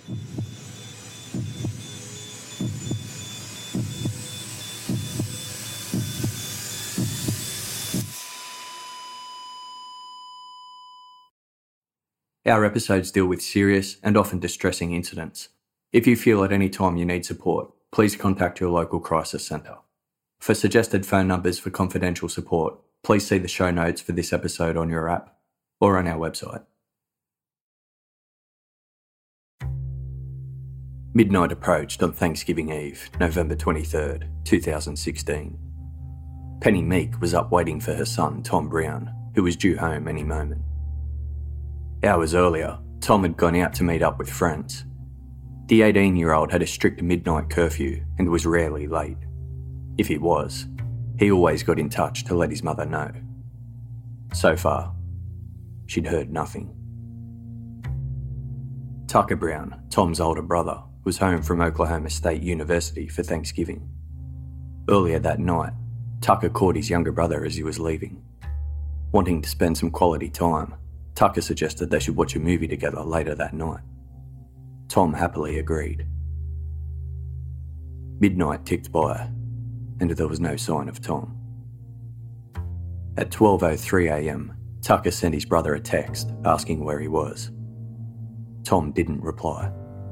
Our episodes deal with serious and often distressing incidents. If you feel at any time you need support, please contact your local crisis centre. For suggested phone numbers for confidential support, please see the show notes for this episode on your app or on our website. Midnight approached on Thanksgiving Eve, November 23rd, 2016. Penny Meek was up waiting for her son, Tom Brown, who was due home any moment. Hours earlier, Tom had gone out to meet up with friends. The 18-year-old had a strict midnight curfew and was rarely late. If he was, he always got in touch to let his mother know. So far, she'd heard nothing. Tucker Brown, Tom's older brother, was home from Oklahoma State University for Thanksgiving. Earlier that night, Tucker caught his younger brother as he was leaving. Wanting to spend some quality time, Tucker suggested they should watch a movie together later that night. Tom happily agreed. Midnight ticked by, and there was no sign of Tom. At 12:03 a.m, Tucker sent his brother a text asking where he was. Tom didn't reply.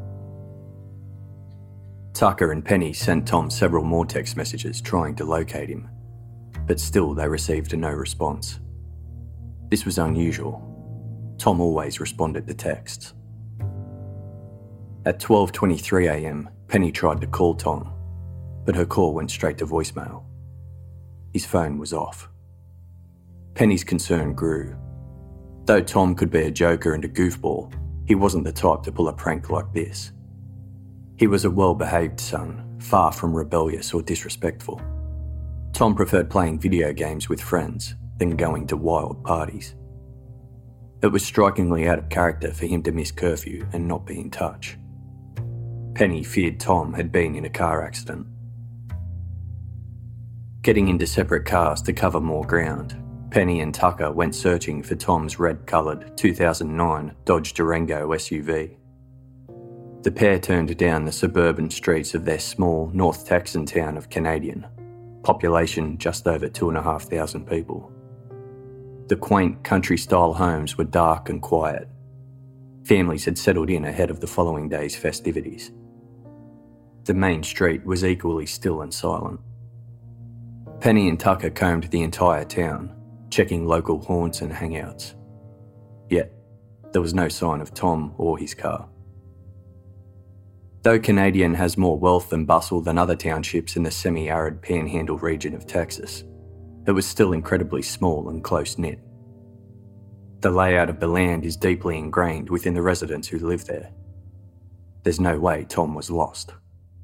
Tucker and Penny sent Tom several more text messages trying to locate him, but still they received no response. This was unusual. Tom always responded to texts. At 12:23 a.m, Penny tried to call Tom, but her call went straight to voicemail. His phone was off. Penny's concern grew. Though Tom could be a joker and a goofball, he wasn't the type to pull a prank like this. He was a well-behaved son, far from rebellious or disrespectful. Tom preferred playing video games with friends than going to wild parties. It was strikingly out of character for him to miss curfew and not be in touch. Penny feared Tom had been in a car accident. Getting into separate cars to cover more ground, Penny and Tucker went searching for Tom's red-coloured 2009 Dodge Durango SUV. The pair turned down the suburban streets of their small North Texan town of Canadian, population just over 2,500 people. The quaint country-style homes were dark and quiet. Families had settled in ahead of the following day's festivities. The main street was equally still and silent. Penny and Tucker combed the entire town, checking local haunts and hangouts. Yet, there was no sign of Tom or his car. Though Canadian has more wealth and bustle than other townships in the semi-arid panhandle region of Texas, it was still incredibly small and close-knit. The layout of the land is deeply ingrained within the residents who live there. There's no way Tom was lost.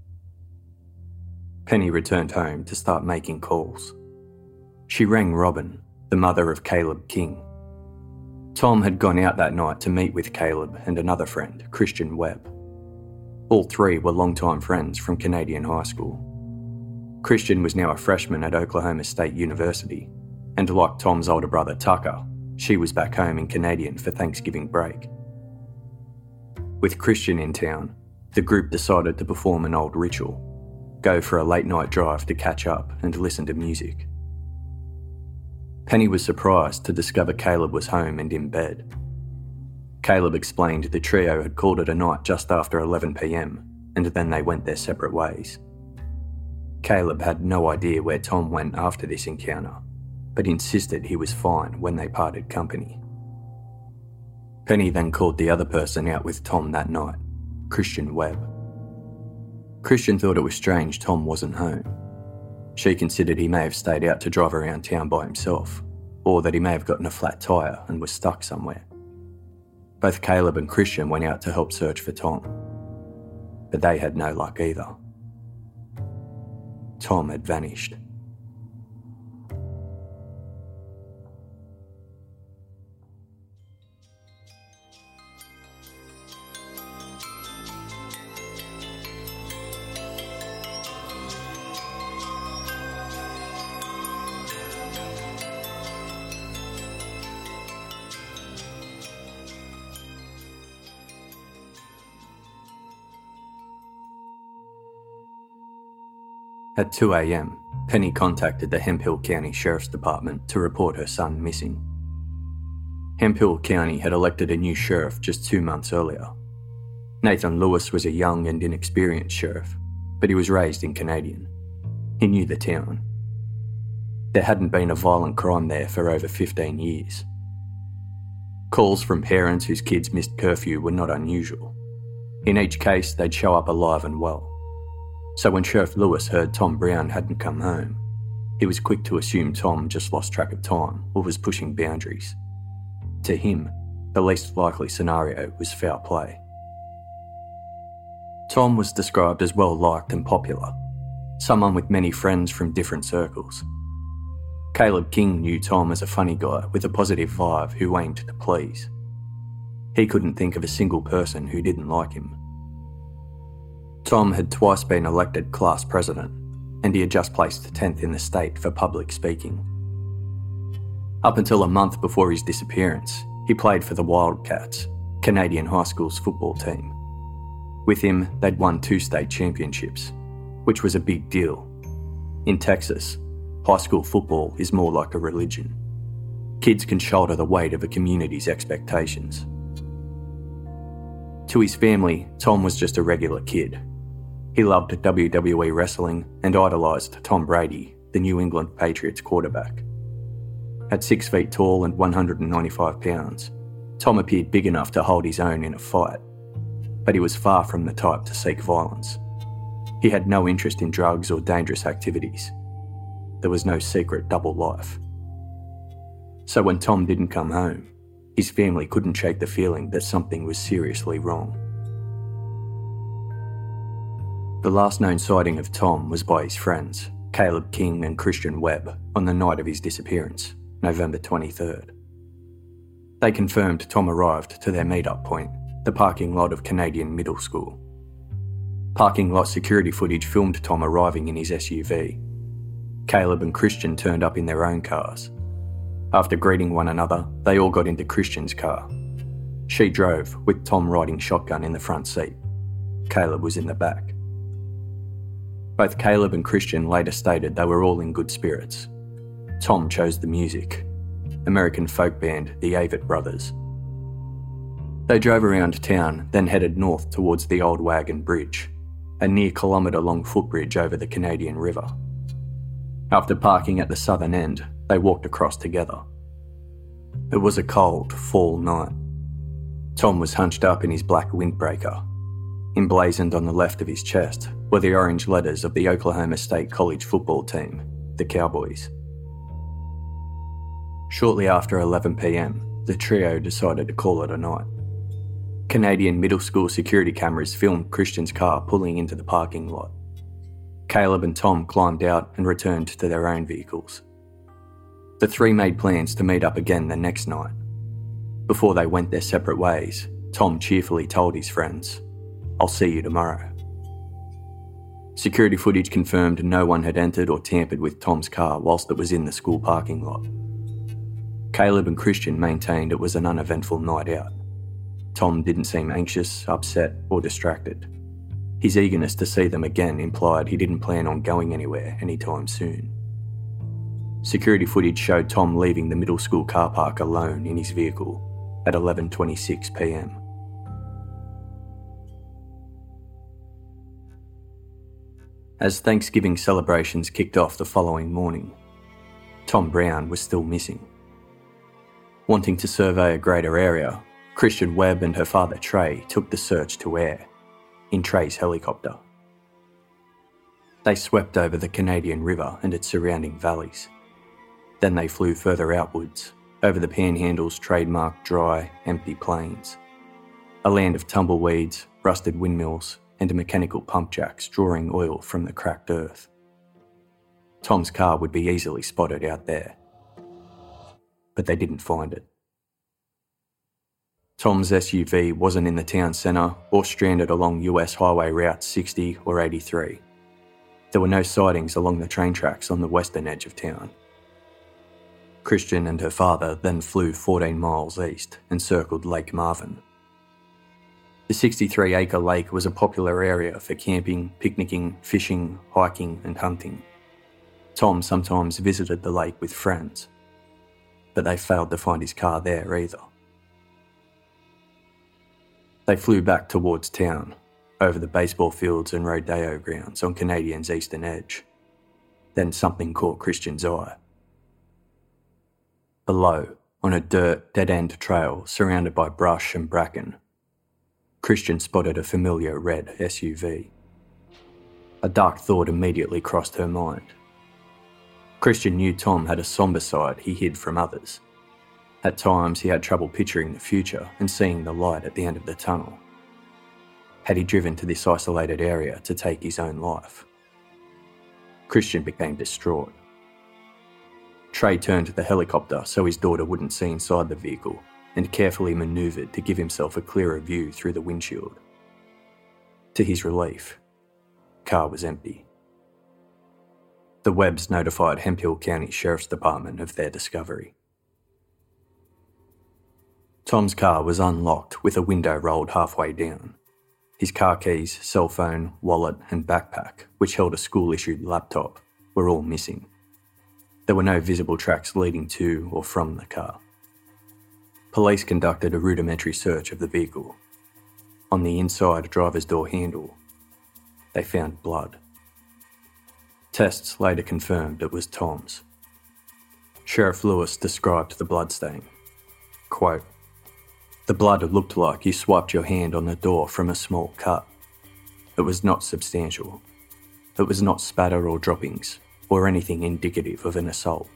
Penny returned home to start making calls. She rang Robin, the mother of Caleb King. Tom had gone out that night to meet with Caleb and another friend, Christian Webb. All three were longtime friends from Canadian high school. Christian was now a freshman at Oklahoma State University, and like Tom's older brother Tucker, she was back home in Canadian for Thanksgiving break. With Christian in town, the group decided to perform an old ritual, go for a late-night drive to catch up and listen to music. Penny was surprised to discover Caleb was home and in bed. Caleb explained the trio had called it a night just after 11 p.m, and then they went their separate ways. Caleb had no idea where Tom went after this encounter, but insisted he was fine when they parted company. Penny then called the other person out with Tom that night, Christian Webb. Christian thought it was strange Tom wasn't home. She considered he may have stayed out to drive around town by himself, or that he may have gotten a flat tyre and was stuck somewhere. Both Caleb and Christian went out to help search for Tom, but they had no luck either. Tom had vanished. At 2 a.m, Penny contacted the Hemphill County Sheriff's Department to report her son missing. Hemphill County had elected a new sheriff just 2 months earlier. Nathan Lewis was a young and inexperienced sheriff, but he was raised in Canadian. He knew the town. There hadn't been a violent crime there for over 15 years. Calls from parents whose kids missed curfew were not unusual. In each case, they'd show up alive and well. So when Sheriff Lewis heard Tom Brown hadn't come home, he was quick to assume Tom just lost track of time or was pushing boundaries. To him, the least likely scenario was foul play. Tom was described as well-liked and popular, someone with many friends from different circles. Caleb King knew Tom as a funny guy with a positive vibe who aimed to please. He couldn't think of a single person who didn't like him. Tom had twice been elected class president, and he had just placed 10th in the state for public speaking. Up until a month before his disappearance, he played for the Wildcats, Canadian high school's football team. With him, they'd won 2 state championships, which was a big deal. In Texas, high school football is more like a religion. Kids can shoulder the weight of a community's expectations. To his family, Tom was just a regular kid. He loved WWE wrestling and idolised Tom Brady, the New England Patriots quarterback. At 6 feet tall and 195 pounds, Tom appeared big enough to hold his own in a fight, but he was far from the type to seek violence. He had no interest in drugs or dangerous activities. There was no secret double life. So when Tom didn't come home, his family couldn't shake the feeling that something was seriously wrong. The last known sighting of Tom was by his friends, Caleb King and Christian Webb, on the night of his disappearance, November 23rd. They confirmed Tom arrived to their meet-up point, the parking lot of Canadian Middle School. Parking lot security footage filmed Tom arriving in his SUV. Caleb and Christian turned up in their own cars. After greeting one another, they all got into Christian's car. She drove, with Tom riding shotgun in the front seat. Caleb was in the back. Both Caleb and Christian later stated they were all in good spirits. Tom chose the music, American folk band the Avett Brothers. They drove around town, then headed north towards the Old Wagon Bridge, a near-kilometre-long footbridge over the Canadian River. After parking at the southern end, they walked across together. It was a cold, fall night. Tom was hunched up in his black windbreaker. Emblazoned on the left of his chest were the orange letters of the Oklahoma State College football team, the Cowboys. Shortly after 11 p.m, the trio decided to call it a night. Canadian middle school security cameras filmed Christian's car pulling into the parking lot. Caleb and Tom climbed out and returned to their own vehicles. The three made plans to meet up again the next night. Before they went their separate ways, Tom cheerfully told his friends, "I'll see you tomorrow." Security footage confirmed no one had entered or tampered with Tom's car whilst it was in the school parking lot. Caleb and Christian maintained it was an uneventful night out. Tom didn't seem anxious, upset, or distracted. His eagerness to see them again implied he didn't plan on going anywhere anytime soon. Security footage showed Tom leaving the middle school car park alone in his vehicle at 11:26 p.m. As Thanksgiving celebrations kicked off the following morning, Tom Brown was still missing. Wanting to survey a greater area, Christian Webb and her father Trey took the search to air, in Trey's helicopter. They swept over the Canadian River and its surrounding valleys. Then they flew further outwards, over the Panhandle's trademark dry, empty plains. A land of tumbleweeds, rusted windmills, and mechanical pump jacks drawing oil from the cracked earth. Tom's car would be easily spotted out there. But they didn't find it. Tom's SUV wasn't in the town centre or stranded along US Highway Route 60 or 83. There were no sightings along the train tracks on the western edge of town. Christian and her father then flew 14 miles east and circled Lake Marvin. The 63-acre lake was a popular area for camping, picnicking, fishing, hiking and hunting. Tom sometimes visited the lake with friends, but they failed to find his car there either. They flew back towards town, over the baseball fields and rodeo grounds on Canadian's eastern edge. Then something caught Christian's eye. Below, on a dirt, dead-end trail surrounded by brush and bracken, Christian spotted a familiar red SUV. A dark thought immediately crossed her mind. Christian knew Tom had a sombre side he hid from others. At times he had trouble picturing the future and seeing the light at the end of the tunnel. Had he driven to this isolated area to take his own life? Christian became distraught. Trey turned to the helicopter so his daughter wouldn't see inside the vehicle and carefully manoeuvred to give himself a clearer view through the windshield. To his relief, the car was empty. The Webbs notified Hemphill County Sheriff's Department of their discovery. Tom's car was unlocked with a window rolled halfway down. His car keys, cell phone, wallet and backpack, which held a school-issued laptop, were all missing. There were no visible tracks leading to or from the car. Police conducted a rudimentary search of the vehicle. On the inside driver's door handle, they found blood. Tests later confirmed it was Tom's. Sheriff Lewis described the bloodstain. Quote, "The blood looked like you swiped your hand on the door from a small cut. It was not substantial. It was not spatter or droppings, or anything indicative of an assault."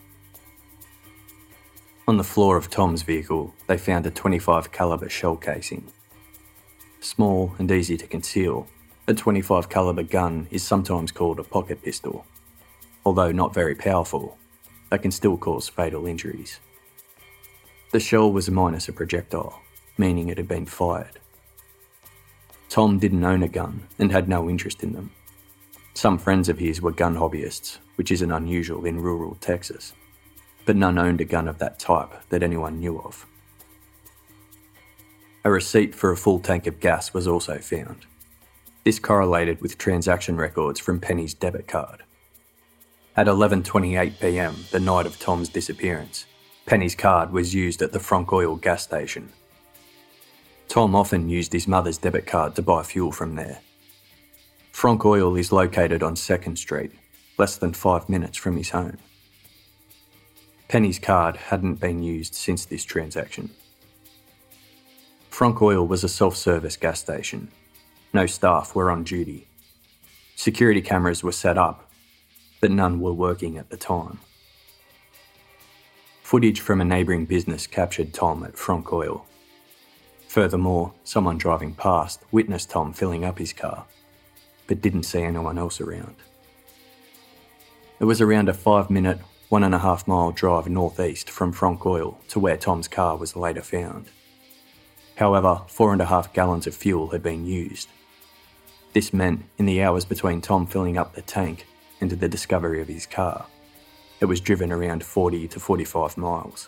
On the floor of Tom's vehicle, they found a .25 caliber shell casing. Small and easy to conceal, a .25 caliber gun is sometimes called a pocket pistol. Although not very powerful, they can still cause fatal injuries. The shell was minus a projectile, meaning it had been fired. Tom didn't own a gun and had no interest in them. Some friends of his were gun hobbyists, which isn't unusual in rural Texas, but none owned a gun of that type that anyone knew of. A receipt for a full tank of gas was also found. This correlated with transaction records from Penny's debit card. At 11:28 p.m, the night of Tom's disappearance, Penny's card was used at the Frank Oil gas station. Tom often used his mother's debit card to buy fuel from there. Frank Oil is located on 2nd Street, less than 5 minutes from his home. Penny's card hadn't been used since this transaction. Frank Oil was a self-service gas station. No staff were on duty. Security cameras were set up, but none were working at the time. Footage from a neighbouring business captured Tom at Frank Oil. Furthermore, someone driving past witnessed Tom filling up his car, but didn't see anyone else around. It was around a 5-minute, 1.5 mile drive northeast from Frank Oil to where Tom's car was later found. However, 4.5 gallons of fuel had been used. This meant, in the hours between Tom filling up the tank and the discovery of his car, it was driven around 40 to 45 miles.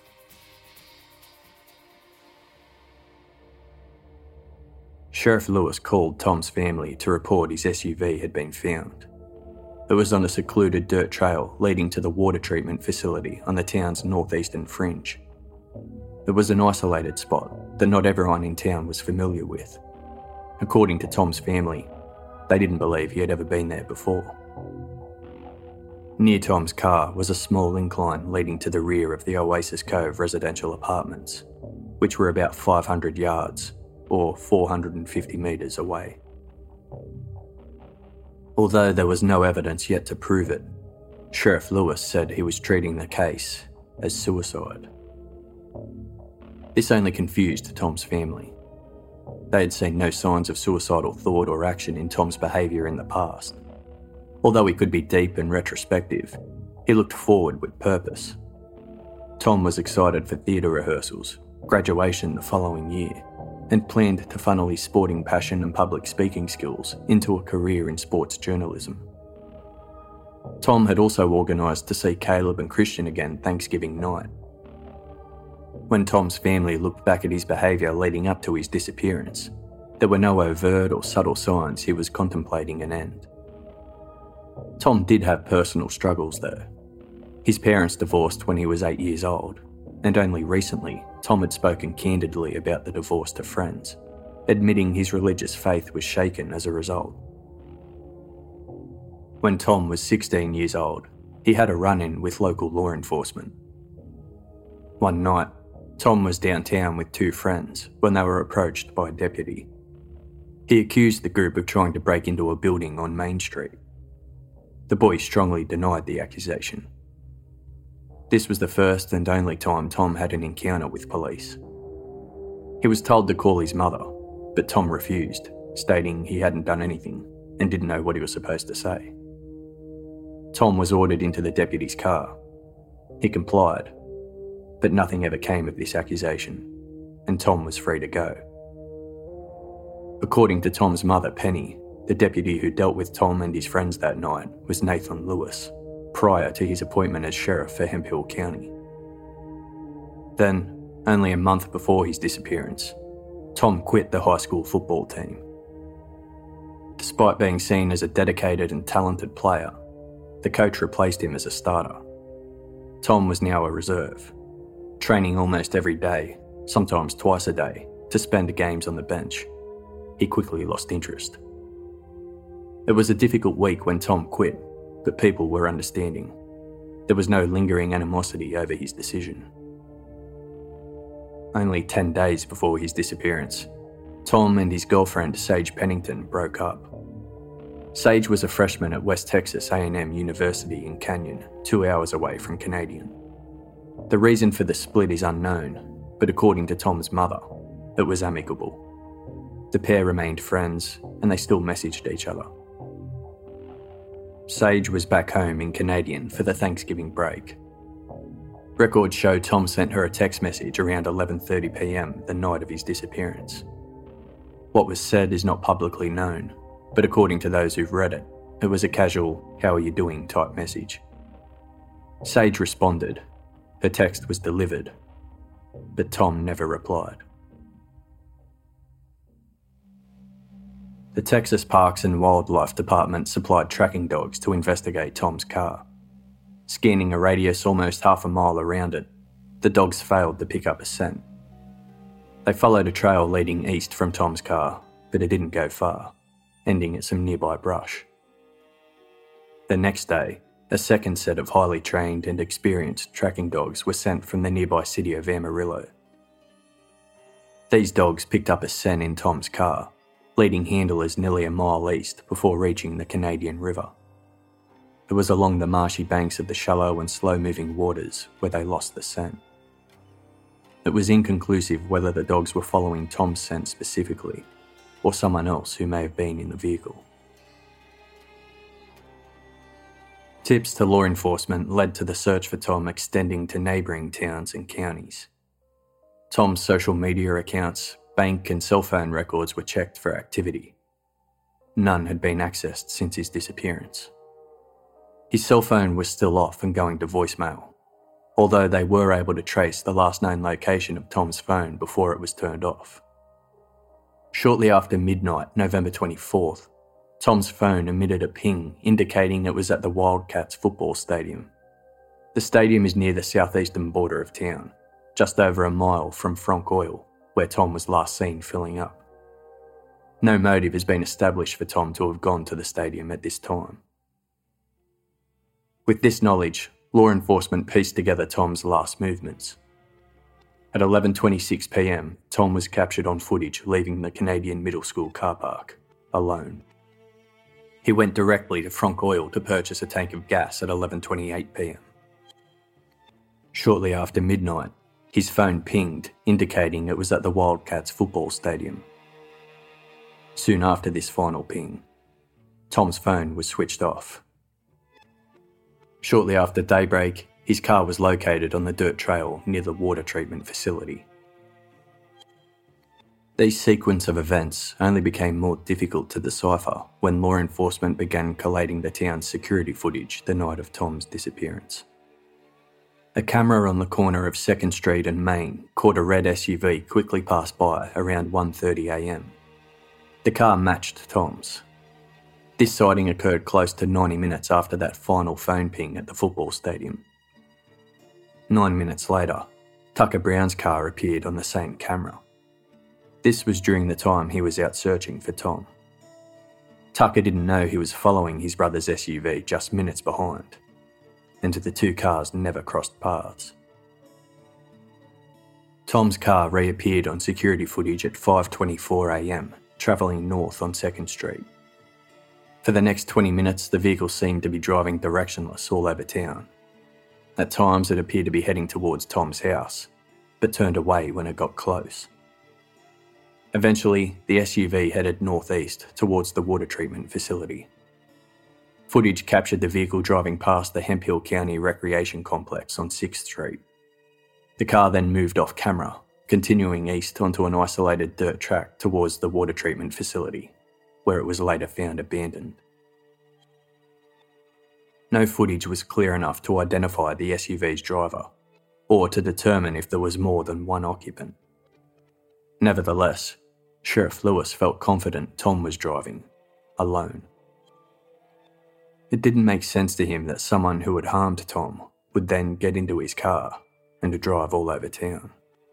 Sheriff Lewis called Tom's family to report his SUV had been found. It was on a secluded dirt trail leading to the water treatment facility on the town's northeastern fringe. It was an isolated spot that not everyone in town was familiar with. According to Tom's family, they didn't believe he had ever been there before. Near Tom's car was a small incline leading to the rear of the Oasis Cove residential apartments, which were about 500 yards, or 450 metres away. Although there was no evidence yet to prove it, Sheriff Lewis said he was treating the case as suicide. This only confused Tom's family. They had seen no signs of suicidal thought or action in Tom's behaviour in the past. Although he could be deep and retrospective, he looked forward with purpose. Tom was excited for theatre rehearsals, graduation the following year, and planned to funnel his sporting passion and public speaking skills into a career in sports journalism. Tom had also organised to see Caleb and Christian again Thanksgiving night. When Tom's family looked back at his behaviour leading up to his disappearance, There were no overt or subtle signs he was contemplating an end. Tom did have personal struggles though. His parents divorced when he was 8 years old, and only recently Tom had spoken candidly about the divorce to friends, admitting his religious faith was shaken as a result. When Tom was 16 years old, he had a run-in with local law enforcement. One night, Tom was downtown with two friends when they were approached by a deputy. He accused the group of trying to break into a building on Main Street. The boy strongly denied the accusation. This was the first and only time Tom had an encounter with police. He was told to call his mother, but Tom refused, stating he hadn't done anything and didn't know what he was supposed to say. Tom was ordered into the deputy's car. He complied, but nothing ever came of this accusation, and Tom was free to go. According to Tom's mother, Penny, the deputy who dealt with Tom and his friends that night was Nathan Lewis, prior to his appointment as sheriff for Hemphill County. Then, only a month before his disappearance, Tom quit the high school football team. Despite being seen as a dedicated and talented player, the coach replaced him as a starter. Tom was now a reserve, training almost every day, sometimes twice a day, to spend games on the bench. He quickly lost interest. It was a difficult week when Tom quit, but people were understanding. There was no lingering animosity over his decision. Only 10 days before his disappearance, Tom and his girlfriend Sage Pennington broke up. Sage was a freshman at West Texas A&M University in Canyon, 2 hours away from Canadian. The reason for the split is unknown, but according to Tom's mother, it was amicable. The pair remained friends, and they still messaged each other. Sage was back home in Canadian for the Thanksgiving break. Records show Tom sent her a text message around 11:30 p.m. the night of his disappearance. What was said is not publicly known, but according to those who've read it, it was a casual, "How are you doing?" type message. Sage responded. Her text was delivered, but Tom never replied. The Texas Parks and Wildlife Department supplied tracking dogs to investigate Tom's car. Scanning a radius almost half a mile around it, the dogs failed to pick up a scent. They followed a trail leading east from Tom's car, but it didn't go far, ending at some nearby brush. The next day, a second set of highly trained and experienced tracking dogs were sent from the nearby city of Amarillo. These dogs picked up a scent in Tom's car, leading handlers nearly a mile east before reaching the Canadian River. It was along the marshy banks of the shallow and slow-moving waters where they lost the scent. It was inconclusive whether the dogs were following Tom's scent specifically, or someone else who may have been in the vehicle. Tips to law enforcement led to the search for Tom extending to neighbouring towns and counties. Tom's social media accounts, bank and cell phone records were checked for activity. None had been accessed since his disappearance. His cell phone was still off and going to voicemail, although they were able to trace the last known location of Tom's phone before it was turned off. Shortly after midnight, November 24th, Tom's phone emitted a ping indicating it was at the Wildcats football stadium. The stadium is near the southeastern border of town, just over a mile from Frank Oil, where Tom was last seen filling up. No motive has been established for Tom to have gone to the stadium at this time. With this knowledge, law enforcement pieced together Tom's last movements. At 11:26 p.m, Tom was captured on footage leaving the Canadian Middle School car park, alone. He went directly to Frank Oil to purchase a tank of gas at 11:28 p.m. Shortly after midnight, his phone pinged, indicating it was at the Wildcats football stadium. Soon after this final ping, Tom's phone was switched off. Shortly after daybreak, his car was located on the dirt trail near the water treatment facility. These sequence of events only became more difficult to decipher when law enforcement began collating the town's security footage the night of Tom's disappearance. A camera on the corner of 2nd Street and Main caught a red SUV quickly pass by around 1:30 a.m. The car matched Tom's. This sighting occurred close to 90 minutes after that final phone ping at the football stadium. 9 minutes later, Tucker Brown's car appeared on the same camera. This was during the time he was out searching for Tom. Tucker didn't know he was following his brother's SUV just minutes behind, and the two cars never crossed paths. Tom's car reappeared on security footage at 5:24 a.m, travelling north on 2nd Street. For the next 20 minutes, the vehicle seemed to be driving directionless all over town. At times, it appeared to be heading towards Tom's house, but turned away when it got close. Eventually, the SUV headed northeast towards the water treatment facility. Footage captured the vehicle driving past the Hemphill County Recreation Complex on 6th Street. The car then moved off camera, continuing east onto an isolated dirt track towards the water treatment facility, where it was later found abandoned. No footage was clear enough to identify the SUV's driver, or to determine if there was more than one occupant. Nevertheless, Sheriff Lewis felt confident Tom was driving, alone. It didn't make sense to him that someone who had harmed Tom would then get into his car and drive all over town.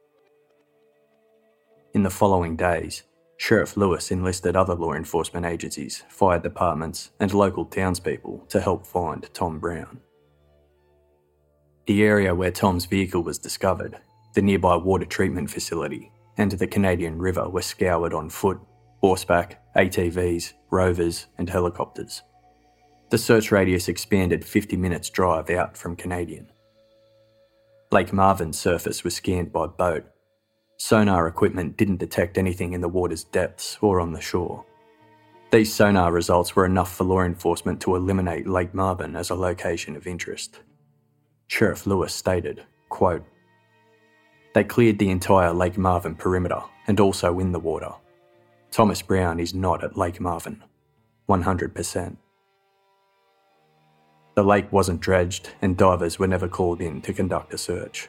In the following days, Sheriff Lewis enlisted other law enforcement agencies, fire departments, and local townspeople to help find Tom Brown. The area where Tom's vehicle was discovered, the nearby water treatment facility, and the Canadian River were scoured on foot, horseback, ATVs, rovers, and helicopters. The search radius expanded 50 minutes drive out from Canadian. Lake Marvin's surface was scanned by boat. Sonar equipment didn't detect anything in the water's depths or on the shore. These sonar results were enough for law enforcement to eliminate Lake Marvin as a location of interest. Sheriff Lewis stated, quote, "They cleared the entire Lake Marvin perimeter and also in the water. Thomas Brown is not at Lake Marvin, 100%. The lake wasn't dredged and divers were never called in to conduct a search."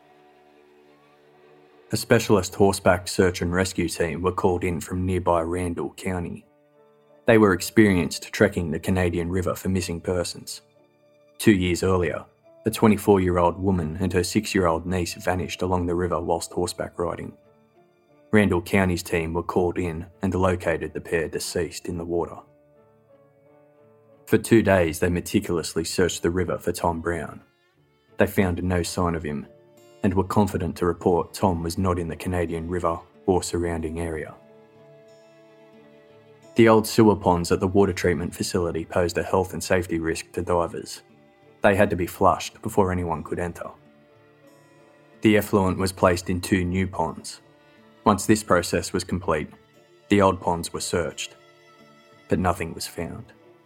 A specialist horseback search and rescue team were called in from nearby Randall County. They were experienced trekking the Canadian River for missing persons. 2 years earlier, a 24-year-old woman and her 6-year-old niece vanished along the river whilst horseback riding. Randall County's team were called in and located the pair deceased in the water. For 2 days, they meticulously searched the river for Tom Brown. They found no sign of him and were confident to report Tom was not in the Canadian River or surrounding area. The old sewer ponds at the water treatment facility posed a health and safety risk to divers. They had to be flushed before anyone could enter. The effluent was placed in 2 new ponds. Once this process was complete, the old ponds were searched, but nothing was found.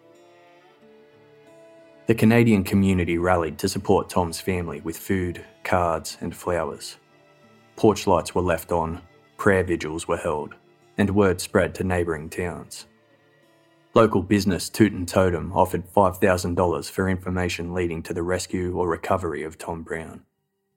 The Canadian community rallied to support Tom's family with food, cards, and flowers. Porch lights were left on, prayer vigils were held, and word spread to neighbouring towns. Local business Toot and Totem offered $5,000 for information leading to the rescue or recovery of Tom Brown.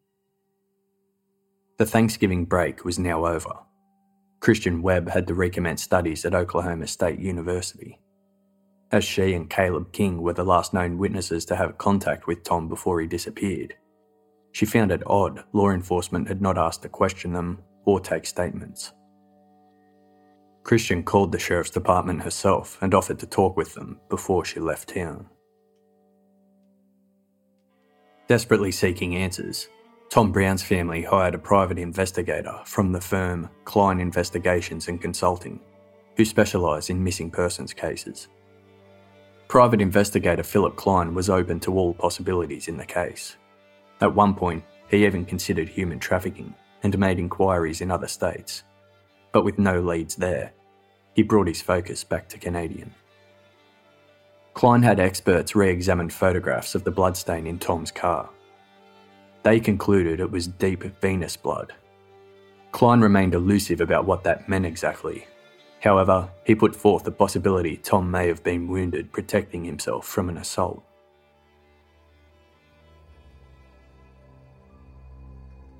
The Thanksgiving break was now over. Christian Webb had to recommence studies at Oklahoma State University. As she and Caleb King were the last known witnesses to have contact with Tom before he disappeared, she found it odd law enforcement had not asked to question them or take statements. Christian called the sheriff's department herself and offered to talk with them before she left town. Desperately seeking answers, Tom Brown's family hired a private investigator from the firm Klein Investigations and Consulting, who specialise in missing persons cases. Private investigator Philip Klein was open to all possibilities in the case. At one point, he even considered human trafficking and made inquiries in other states. But with no leads there, he brought his focus back to Canadian. Klein had experts re-examine photographs of the bloodstain in Tom's car. They concluded it was deep venous blood. Klein remained elusive about what that meant exactly. However, he put forth the possibility Tom may have been wounded protecting himself from an assault.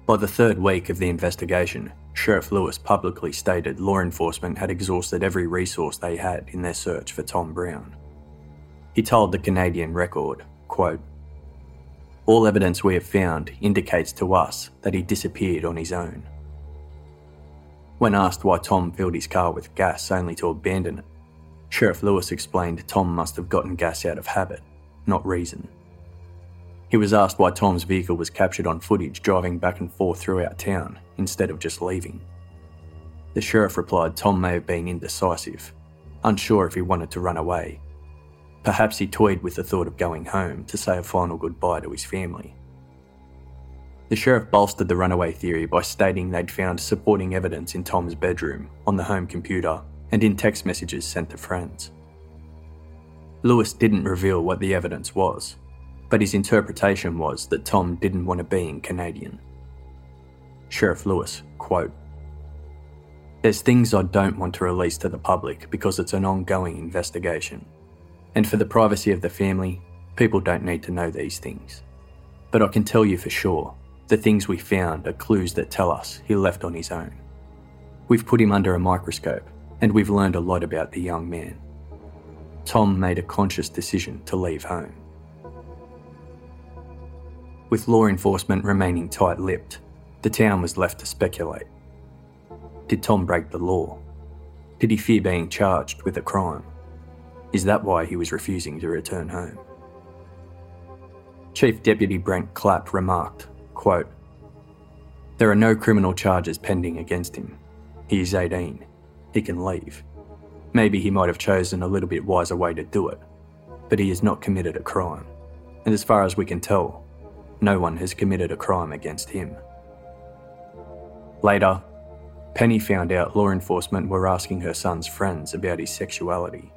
By the third week of the investigation, Sheriff Lewis publicly stated law enforcement had exhausted every resource they had in their search for Tom Brown. He told the Canadian Record, quote, "All evidence we have found indicates to us that he disappeared on his own." When asked why Tom filled his car with gas only to abandon it, Sheriff Lewis explained Tom must have gotten gas out of habit, not reason. He was asked why Tom's vehicle was captured on footage driving back and forth throughout town instead of just leaving. The sheriff replied Tom may have been indecisive, unsure if he wanted to run away. Perhaps he toyed with the thought of going home to say a final goodbye to his family. The sheriff bolstered the runaway theory by stating they'd found supporting evidence in Tom's bedroom, on the home computer, and in text messages sent to friends. Lewis didn't reveal what the evidence was, but his interpretation was that Tom didn't want to be in Canadian. Sheriff Lewis, quote, "There's things I don't want to release to the public because it's an ongoing investigation. And for the privacy of the family, people don't need to know these things. But I can tell you for sure, the things we found are clues that tell us he left on his own. We've put him under a microscope, and we've learned a lot about the young man. Tom made a conscious decision to leave home." With law enforcement remaining tight-lipped, the town was left to speculate. Did Tom break the law? Did he fear being charged with a crime? Is that why he was refusing to return home? Chief Deputy Brent Clapp remarked, quote, "There are no criminal charges pending against him. He is 18. He can leave. Maybe he might have chosen a little bit wiser way to do it, but he has not committed a crime. And as far as we can tell, no one has committed a crime against him." Later, Penny found out law enforcement were asking her son's friends about his sexuality.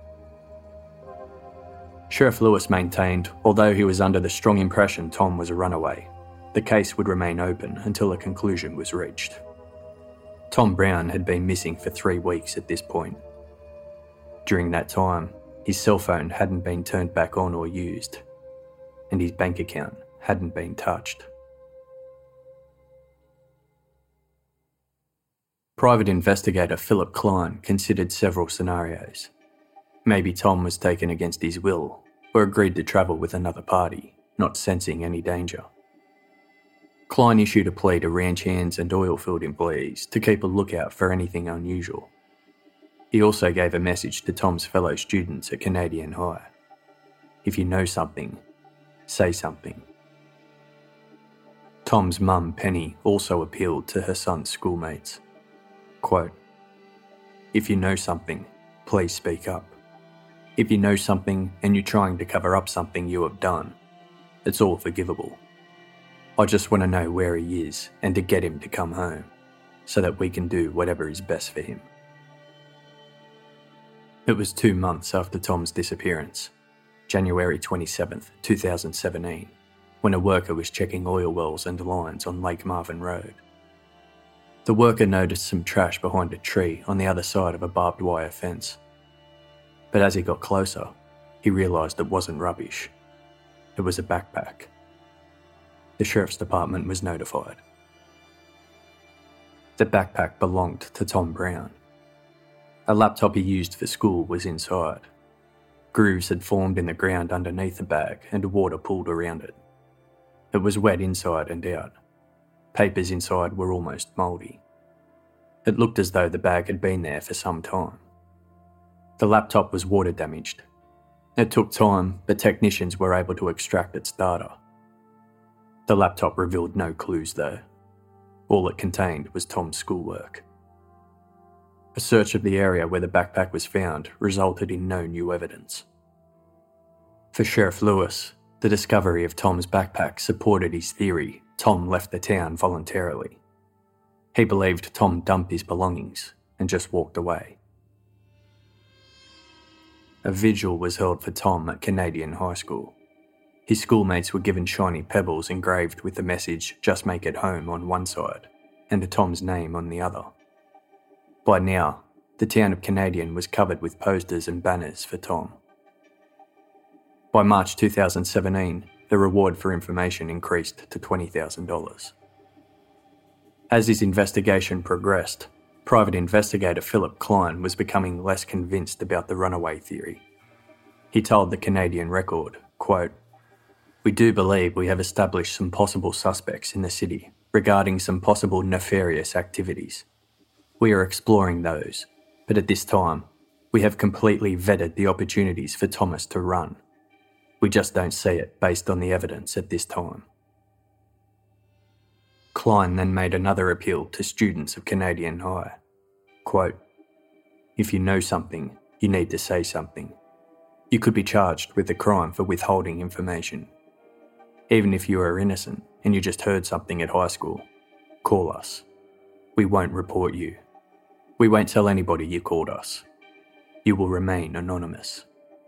Sheriff Lewis maintained, although he was under the strong impression Tom was a runaway, the case would remain open until a conclusion was reached. Tom Brown had been missing for 3 weeks at this point. During that time, his cell phone hadn't been turned back on or used, and his bank account hadn't been touched. Private investigator Philip Klein considered several scenarios. Maybe Tom was taken against his will, or agreed to travel with another party, not sensing any danger. Klein issued a plea to ranch hands and oilfield employees to keep a lookout for anything unusual. He also gave a message to Tom's fellow students at Canadian High. If you know something, say something. Tom's mum, Penny, also appealed to her son's schoolmates. Quote, "If you know something, please speak up. If you know something and you're trying to cover up something you have done, it's all forgivable. I just want to know where he is and to get him to come home, so that we can do whatever is best for him." It was 2 months after Tom's disappearance, January 27th, 2017, when a worker was checking oil wells and lines on Lake Marvin Road. The worker noticed some trash behind a tree on the other side of a barbed wire fence. But as he got closer, he realised it wasn't rubbish. It was a backpack. The sheriff's department was notified. The backpack belonged to Tom Brown. A laptop he used for school was inside. Grooves had formed in the ground underneath the bag and water pooled around it. It was wet inside and out. Papers inside were almost mouldy. It looked as though the bag had been there for some time. The laptop was water damaged. It took time, but technicians were able to extract its data. The laptop revealed no clues though. All it contained was Tom's schoolwork. A search of the area where the backpack was found resulted in no new evidence. For Sheriff Lewis, the discovery of Tom's backpack supported his theory Tom left the town voluntarily. He believed Tom dumped his belongings and just walked away. A vigil was held for Tom at Canadian High School. His schoolmates were given shiny pebbles engraved with the message "Just make it home" on one side and Tom's name on the other. By now, the town of Canadian was covered with posters and banners for Tom. By March 2017, the reward for information increased to $20,000. As his investigation progressed, Private Investigator Philip Klein was becoming less convinced about the runaway theory. He told the Canadian Record, quote, "We do believe we have established some possible suspects in the city regarding some possible nefarious activities. We are exploring those, but at this time, we have completely vetted the opportunities for Thomas to run. We just don't see it based on the evidence at this time." Klein then made another appeal to students of Canadian High. Quote, "If you know something, you need to say something. You could be charged with a crime for withholding information. Even if you are innocent and you just heard something at high school, call us. We won't report you. We won't tell anybody you called us. You will remain anonymous."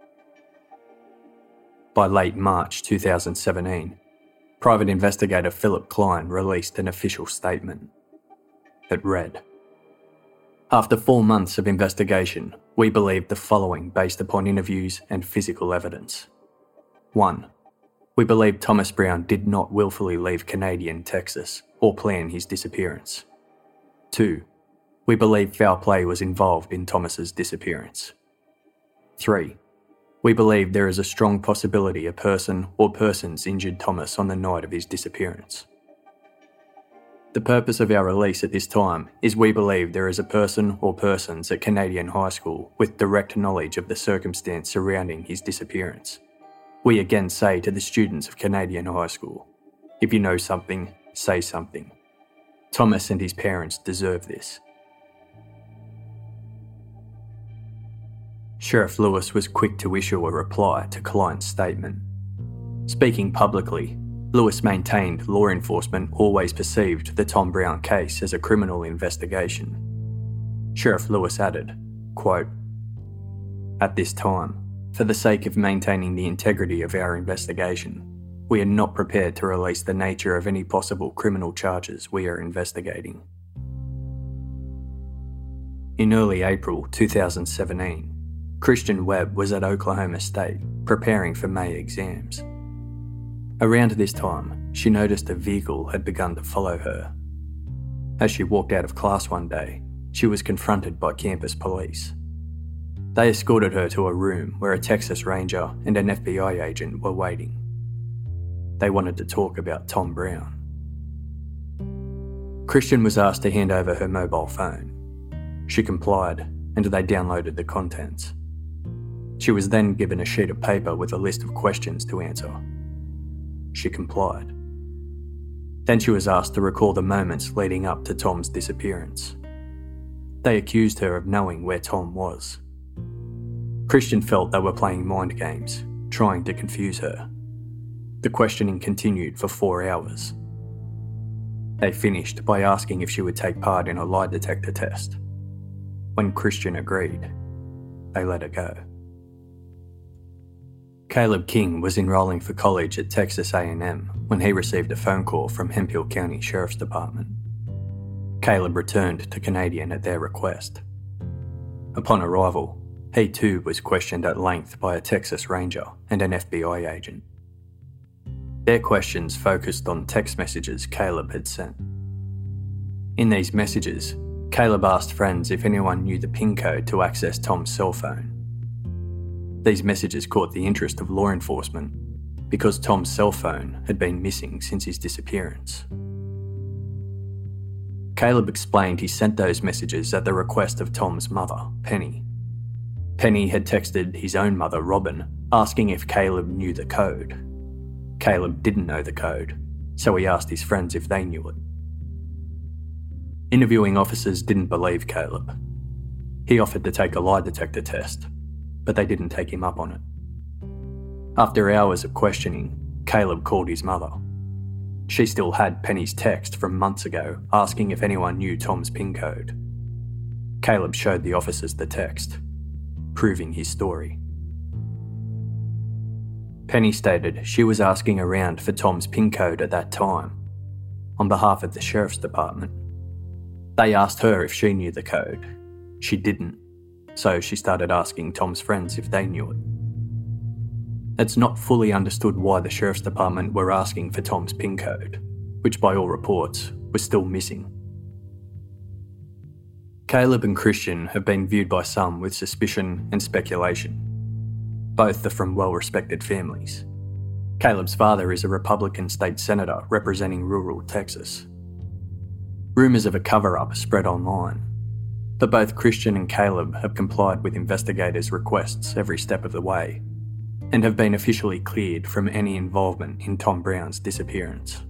By late March 2017, Private Investigator Philip Klein released an official statement. It read, "After 4 months of investigation, we believe the following based upon interviews and physical evidence. 1. We believe Thomas Brown did not willfully leave Canadian Texas or plan his disappearance. 2. We believe foul play was involved in Thomas's disappearance. 3. We believe there is a strong possibility a person or persons injured Thomas on the night of his disappearance. The purpose of our release at this time is we believe there is a person or persons at Canadian High School with direct knowledge of the circumstance surrounding his disappearance. We again say to the students of Canadian High School, if you know something, say something. Thomas and his parents deserve this." Sheriff Lewis was quick to issue a reply to Klein's statement. Speaking publicly, Lewis maintained law enforcement always perceived the Tom Brown case as a criminal investigation. Sheriff Lewis added, quote, "At this time, for the sake of maintaining the integrity of our investigation, we are not prepared to release the nature of any possible criminal charges we are investigating." In early April 2017, Christian Webb was at Oklahoma State preparing for May exams. Around this time, she noticed a vehicle had begun to follow her. As she walked out of class one day, she was confronted by campus police. They escorted her to a room where a Texas Ranger and an FBI agent were waiting. They wanted to talk about Tom Brown. Christian was asked to hand over her mobile phone. She complied, and they downloaded the contents. She was then given a sheet of paper with a list of questions to answer. She complied. Then she was asked to recall the moments leading up to Tom's disappearance. They accused her of knowing where Tom was. Christian felt they were playing mind games, trying to confuse her. The questioning continued for 4 hours. They finished by asking if she would take part in a lie detector test. When Christian agreed, they let her go. Caleb King was enrolling for college at Texas A&M when he received a phone call from Hemphill County Sheriff's Department. Caleb returned to Canadian at their request. Upon arrival, he too was questioned at length by a Texas Ranger and an FBI agent. Their questions focused on text messages Caleb had sent. In these messages, Caleb asked friends if anyone knew the PIN code to access Tom's cell phone. These messages caught the interest of law enforcement because Tom's cell phone had been missing since his disappearance. Caleb explained he sent those messages at the request of Tom's mother, Penny. Penny had texted his own mother, Robin, asking if Caleb knew the code. Caleb didn't know the code, so he asked his friends if they knew it. Interviewing officers didn't believe Caleb. He offered to take a lie detector test, but they didn't take him up on it. After hours of questioning, Caleb called his mother. She still had Penny's text from months ago asking if anyone knew Tom's PIN code. Caleb showed the officers the text, proving his story. Penny stated she was asking around for Tom's PIN code at that time, on behalf of the Sheriff's Department. They asked her if she knew the code. She didn't, so she started asking Tom's friends if they knew it. It's not fully understood why the Sheriff's Department were asking for Tom's PIN code, which by all reports was still missing, Caleb and Christian have been viewed by some with suspicion and speculation. Both are from well-respected families. Caleb's father is a Republican state senator representing rural Texas. Rumours of a cover-up spread online, but both Christian and Caleb have complied with investigators' requests every step of the way and have been officially cleared from any involvement in Tom Brown's disappearance.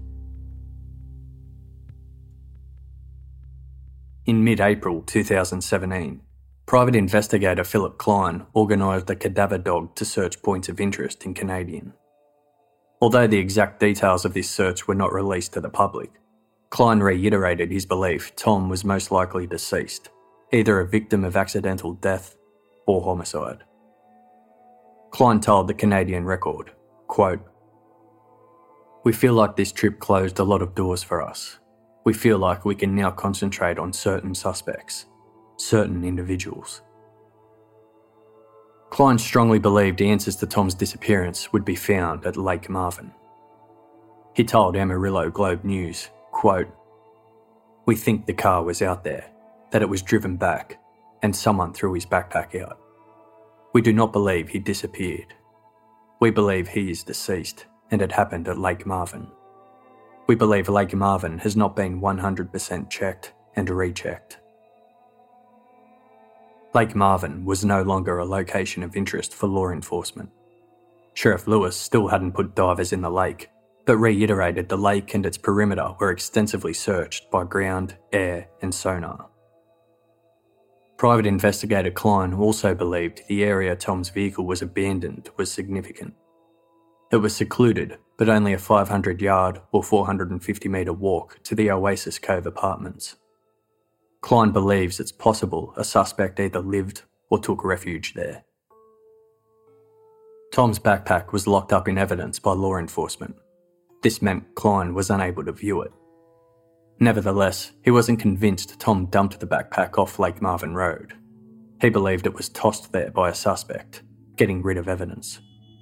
In mid-April 2017, private investigator Philip Klein organised a cadaver dog to search points of interest in Canadian. Although the exact details of this search were not released to the public, Klein reiterated his belief Tom was most likely deceased, either a victim of accidental death or homicide. Klein told the Canadian Record, quote, "We feel like this trip closed a lot of doors for us. We feel like we can now concentrate on certain suspects, certain individuals." Klein strongly believed answers to Tom's disappearance would be found at Lake Marvin. He told Amarillo Globe News, quote, "We think the car was out there, that it was driven back, and someone threw his backpack out. We do not believe he disappeared. We believe he is deceased, and it happened at Lake Marvin. We believe Lake Marvin has not been 100% checked and rechecked." Lake Marvin was no longer a location of interest for law enforcement. Sheriff Lewis still hadn't put divers in the lake, but reiterated the lake and its perimeter were extensively searched by ground, air and sonar. Private investigator Klein also believed the area Tom's vehicle was abandoned was significant. It was secluded, but only a 500-yard or 450-metre walk to the Oasis Cove apartments. Klein believes it's possible a suspect either lived or took refuge there. Tom's backpack was locked up in evidence by law enforcement. This meant Klein was unable to view it. Nevertheless, he wasn't convinced Tom dumped the backpack off Lake Marvin Road. He believed it was tossed there by a suspect, getting rid of evidence.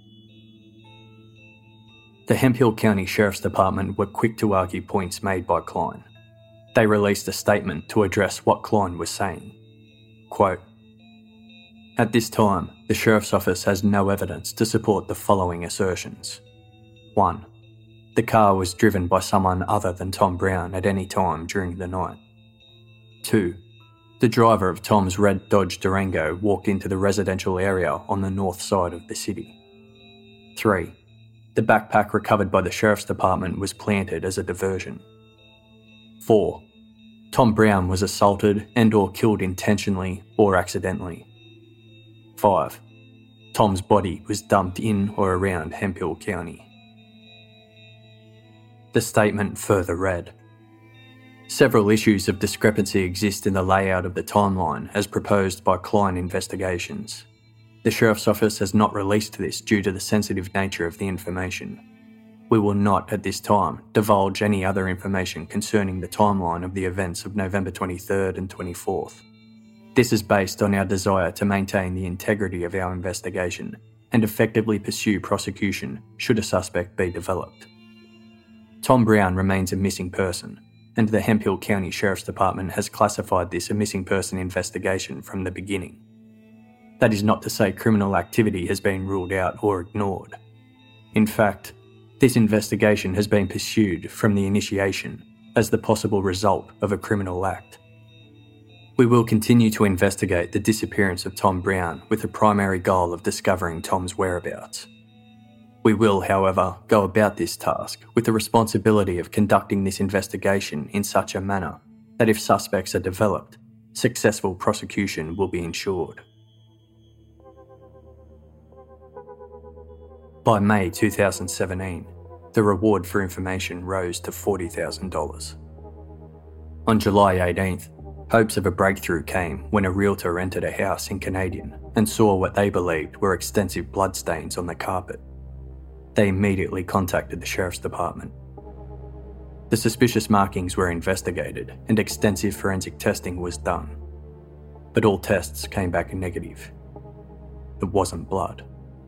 The Hemphill County Sheriff's Department were quick to argue points made by Klein. They released a statement to address what Klein was saying. Quote, "At this time, the Sheriff's Office has no evidence to support the following assertions. 1. The car was driven by someone other than Tom Brown at any time during the night. 2. The driver of Tom's red Dodge Durango walked into the residential area on the north side of the city. 3. The backpack recovered by the Sheriff's Department was planted as a diversion. 4. Tom Brown was assaulted and or killed intentionally or accidentally. 5. Tom's body was dumped in or around Hemphill County." The statement further read, "Several issues of discrepancy exist in the layout of the timeline as proposed by Klein Investigations. The Sheriff's Office has not released this due to the sensitive nature of the information. We will not, at this time, divulge any other information concerning the timeline of the events of November 23rd and 24th. This is based on our desire to maintain the integrity of our investigation and effectively pursue prosecution should a suspect be developed. Tom Brown remains a missing person, and the Hemphill County Sheriff's Department has classified this a missing person investigation from the beginning. That is not to say criminal activity has been ruled out or ignored. In fact, this investigation has been pursued from the initiation as the possible result of a criminal act. We will continue to investigate the disappearance of Tom Brown with the primary goal of discovering Tom's whereabouts. We will, however, go about this task with the responsibility of conducting this investigation in such a manner that if suspects are developed, successful prosecution will be ensured." By May 2017, the reward for information rose to $40,000. On July 18th, hopes of a breakthrough came when a realtor entered a house in Canadian and saw what they believed were extensive bloodstains on the carpet. They immediately contacted the Sheriff's Department. The suspicious markings were investigated and extensive forensic testing was done. But all tests came back negative. It wasn't blood.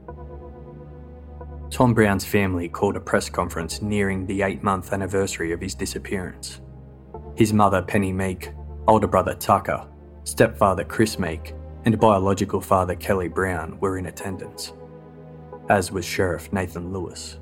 Tom Brown's family called a press conference nearing the 8-month anniversary of his disappearance. His mother, Penny Meek, older brother Tucker, Stepfather Chris Meek and biological father Kelly Brown were in attendance, as was Sheriff Nathan Lewis.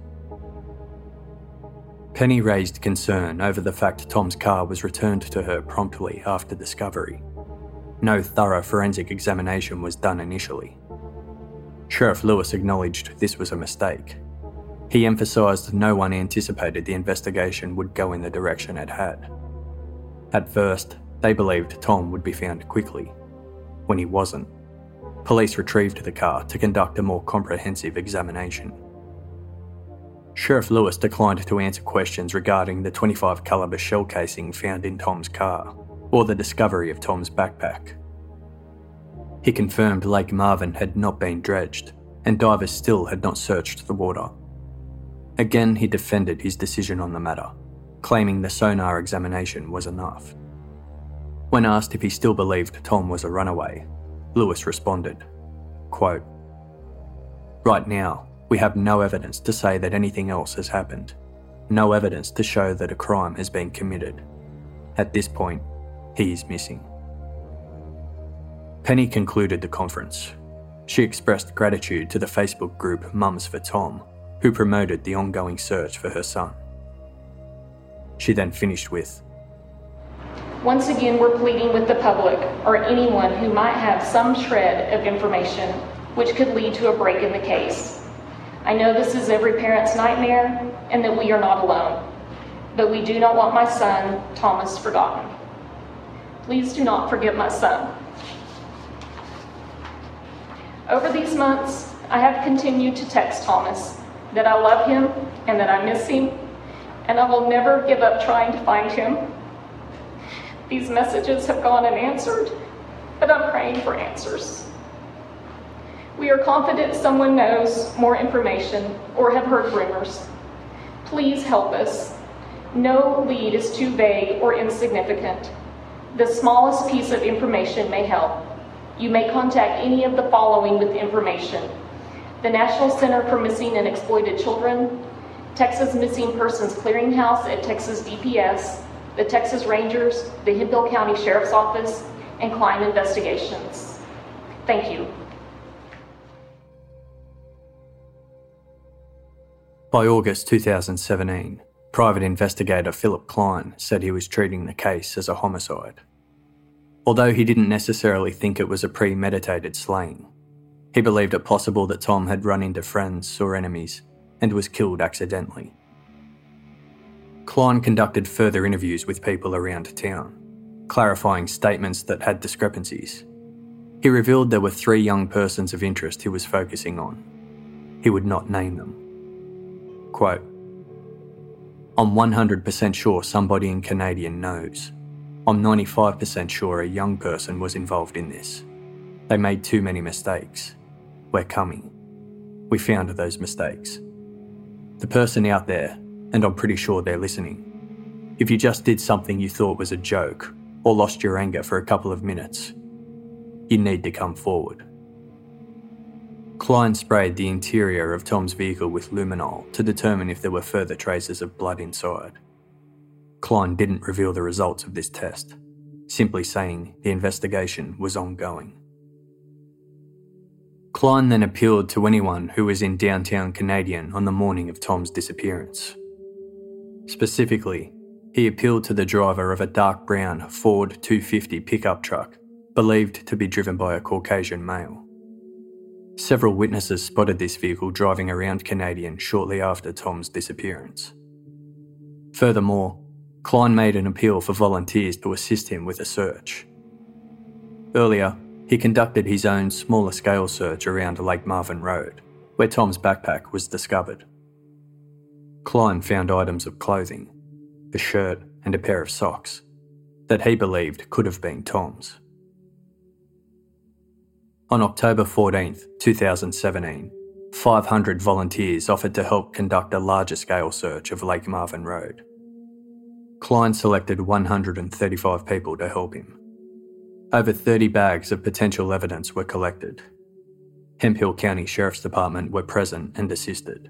Penny raised concern over the fact Tom's car was returned to her promptly after discovery. No thorough forensic examination was done initially. Sheriff Lewis acknowledged this was a mistake. He emphasised no one anticipated the investigation would go in the direction it had. At first, they believed Tom would be found quickly. When he wasn't, police retrieved the car to conduct a more comprehensive examination. Sheriff Lewis declined to answer questions regarding the .25 caliber shell casing found in Tom's car, or the discovery of Tom's backpack. He confirmed Lake Marvin had not been dredged, and divers still had not searched the water. Again, he defended his decision on the matter, claiming the sonar examination was enough. When asked if he still believed Tom was a runaway, Lewis responded, quote, "Right now, we have no evidence to say that anything else has happened. No evidence to show that a crime has been committed. At this point, he is missing." Penny concluded the conference. She expressed gratitude to the Facebook group Mums for Tom, who promoted the ongoing search for her son. She then finished with, "Once again, we're pleading with the public or anyone who might have some shred of information which could lead to a break in the case. I know this is every parent's nightmare and that we are not alone, but we do not want my son, Thomas, forgotten. Please do not forget my son. Over these months, I have continued to text Thomas that I love him and that I miss him, and I will never give up trying to find him. These messages have gone unanswered, but I'm praying for answers. We are confident someone knows more information or have heard rumors. Please help us. No lead is too vague or insignificant. The smallest piece of information may help. You may contact any of the following with information: the National Center for Missing and Exploited Children, Texas Missing Persons Clearinghouse at Texas DPS, the Texas Rangers, the Hemphill County Sheriff's Office, and Klein Investigations. Thank you." By August 2017, private investigator Philip Klein said he was treating the case as a homicide. Although he didn't necessarily think it was a premeditated slaying, he believed it possible that Tom had run into friends or enemies and was killed accidentally. Klein conducted further interviews with people around town, clarifying statements that had discrepancies. He revealed there were 3 young persons of interest he was focusing on. He would not name them. Quote, "I'm 100% sure somebody in Canadian knows. I'm 95% sure a young person was involved in this. They made too many mistakes. We're coming. We found those mistakes. The person out there, and I'm pretty sure they're listening. If you just did something you thought was a joke, or lost your anger for a couple of minutes, you need to come forward." Klein sprayed the interior of Tom's vehicle with luminol to determine if there were further traces of blood inside. Klein didn't reveal the results of this test, simply saying the investigation was ongoing. Klein then appealed to anyone who was in downtown Canadian on the morning of Tom's disappearance. Specifically, he appealed to the driver of a dark brown Ford 250 pickup truck, believed to be driven by a Caucasian male. Several witnesses spotted this vehicle driving around Canadian shortly after Tom's disappearance. Furthermore, Klein made an appeal for volunteers to assist him with a search. Earlier, he conducted his own smaller-scale search around Lake Marvin Road, where Tom's backpack was discovered. Klein found items of clothing, a shirt and a pair of socks, that he believed could have been Tom's. On October 14, 2017, 500 volunteers offered to help conduct a larger-scale search of Lake Marvin Road. Klein selected 135 people to help him. Over 30 bags of potential evidence were collected. Hemphill County Sheriff's Department were present and assisted.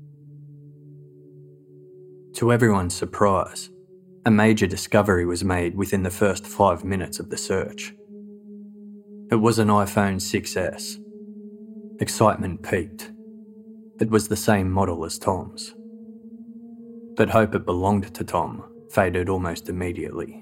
To everyone's surprise, a major discovery was made within the first 5 minutes of the search. It was an iPhone 6S. Excitement peaked. It was the same model as Tom's. But hope it belonged to Tom faded almost immediately.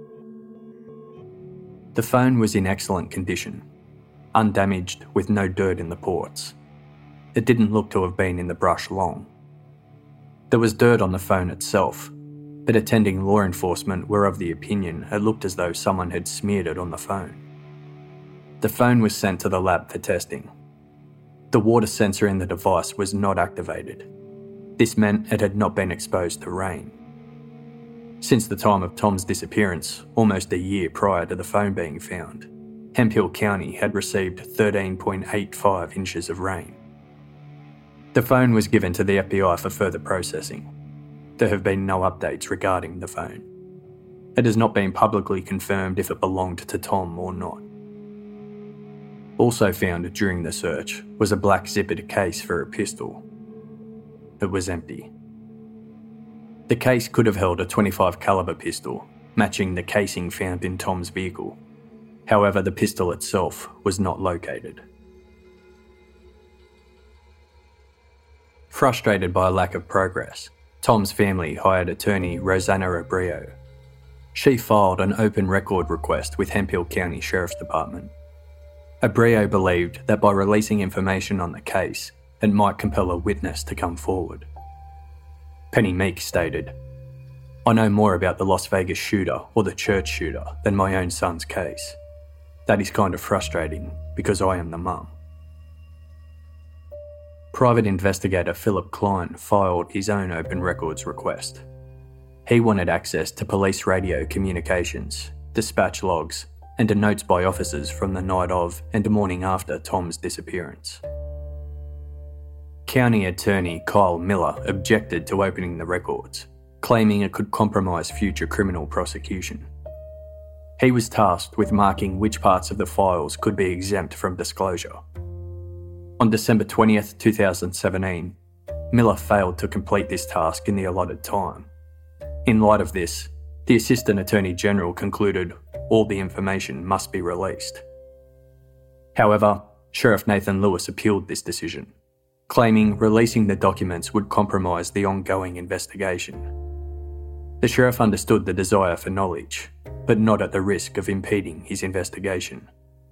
The phone was in excellent condition, undamaged with no dirt in the ports. It didn't look to have been in the brush long. There was dirt on the phone itself, but attending law enforcement were of the opinion it looked as though someone had smeared it on the phone. The phone was sent to the lab for testing. The water sensor in the device was not activated. This meant it had not been exposed to rain. Since the time of Tom's disappearance, almost a year prior to the phone being found, Hemphill County had received 13.85 inches of rain. The phone was given to the FBI for further processing. There have been no updates regarding the phone. It has not been publicly confirmed if it belonged to Tom or not. Also found during the search was a black zippered case for a pistol. It was empty. The case could have held a .25 caliber pistol, matching the casing found in Tom's vehicle. However, the pistol itself was not located. Frustrated by a lack of progress, Tom's family hired attorney Rosanna Abreu. She filed an open record request with Hemphill County Sheriff's Department. Abreu believed that by releasing information on the case, it might compel a witness to come forward. Penny Meek stated, "I know more about the Las Vegas shooter or the church shooter than my own son's case. That is kind of frustrating because I am the mum." Private investigator Philip Klein filed his own open records request. He wanted access to police radio communications, dispatch logs, and notes by officers from the night of and morning after Tom's disappearance. County Attorney Kyle Miller objected to opening the records, claiming it could compromise future criminal prosecution. He was tasked with marking which parts of the files could be exempt from disclosure. On December 20th, 2017, Miller failed to complete this task in the allotted time. In light of this, the Assistant Attorney General concluded all the information must be released. However, Sheriff Nathan Lewis appealed this decision, claiming releasing the documents would compromise the ongoing investigation. The sheriff understood the desire for knowledge, but not at the risk of impeding his investigation.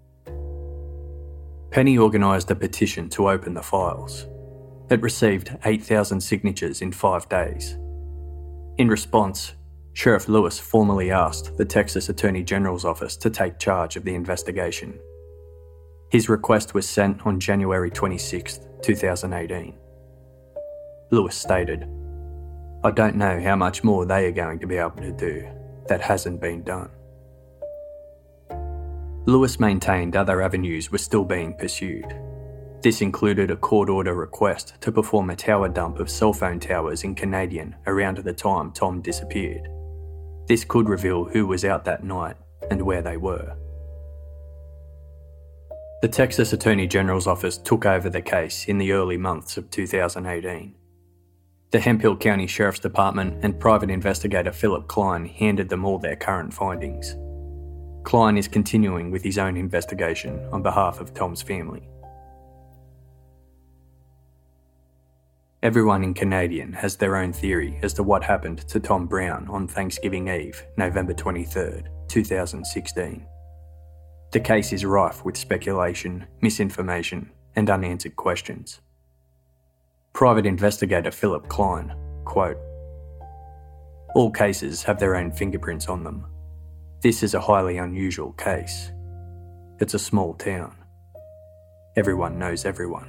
Penny organised a petition to open the files. It received 8,000 signatures in 5 days. In response, Sheriff Lewis formally asked the Texas Attorney General's office to take charge of the investigation. His request was sent on January 26, 2018. Lewis stated, "I don't know how much more they are going to be able to do that hasn't been done." Lewis maintained other avenues were still being pursued. This included a court order request to perform a tower dump of cell phone towers in Canadian around the time Tom disappeared. This could reveal who was out that night and where they were. The Texas Attorney General's office took over the case in the early months of 2018. The Hemphill County Sheriff's Department and private investigator Philip Klein handed them all their current findings. Klein is continuing with his own investigation on behalf of Tom's family. Everyone in Canadian has their own theory as to what happened to Tom Brown on Thanksgiving Eve, November 23rd, 2016. The case is rife with speculation, misinformation, and unanswered questions. Private investigator Philip Klein, quote, "All cases have their own fingerprints on them. This is a highly unusual case. It's a small town. Everyone knows everyone."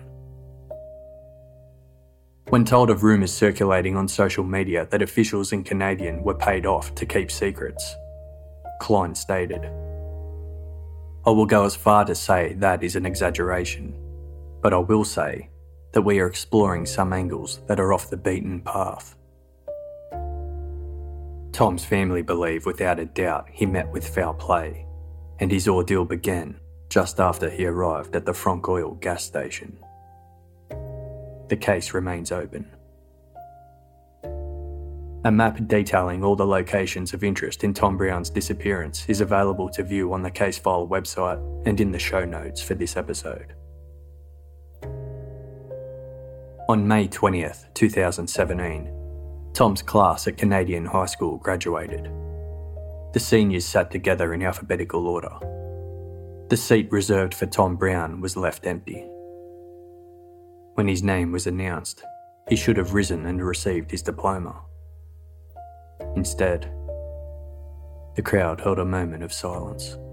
When told of rumours circulating on social media that officials in Canadian were paid off to keep secrets, Klein stated, "I will go as far to say that is an exaggeration, but I will say that we are exploring some angles that are off the beaten path." Tom's family believe without a doubt he met with foul play, and his ordeal began just after he arrived at the Frank Oil gas station. The case remains open. A map detailing all the locations of interest in Tom Brown's disappearance is available to view on the Case File website and in the show notes for this episode. On May 20th, 2017, Tom's class at Canadian High School graduated. The seniors sat together in alphabetical order. The seat reserved for Tom Brown was left empty. When his name was announced, he should have risen and received his diploma. Instead, the crowd held a moment of silence.